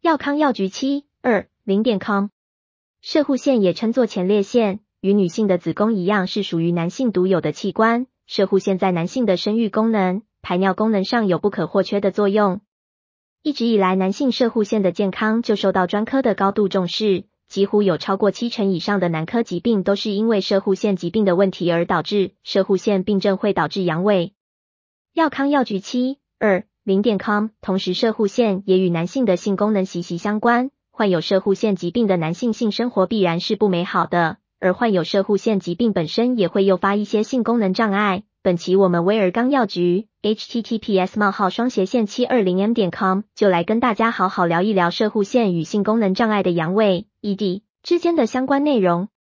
药康药局720.com。摄护腺也称作前列腺，与女性的子宫一样是属于男性独有的器官。摄护腺在男性的生育功能、排尿功能上有不可或缺的作用。一直以来，男性摄护腺的健康就受到专科的高度重视，几乎有超过70%以上的男科疾病都是因为摄护腺疾病的问题而导致。摄护腺病症会导致阳痿。药康药局720.com。同时，摄护腺也与男性的性功能息息相关。患有摄护腺疾病的男性性生活必然是不美好的，而患有摄护腺疾病本身也会诱发一些性功能障碍。本期我们威尔刚药局 https://720m.com 就来跟大家好好聊一聊摄护腺与性功能障碍的阳痿 ED 之间的相关内容。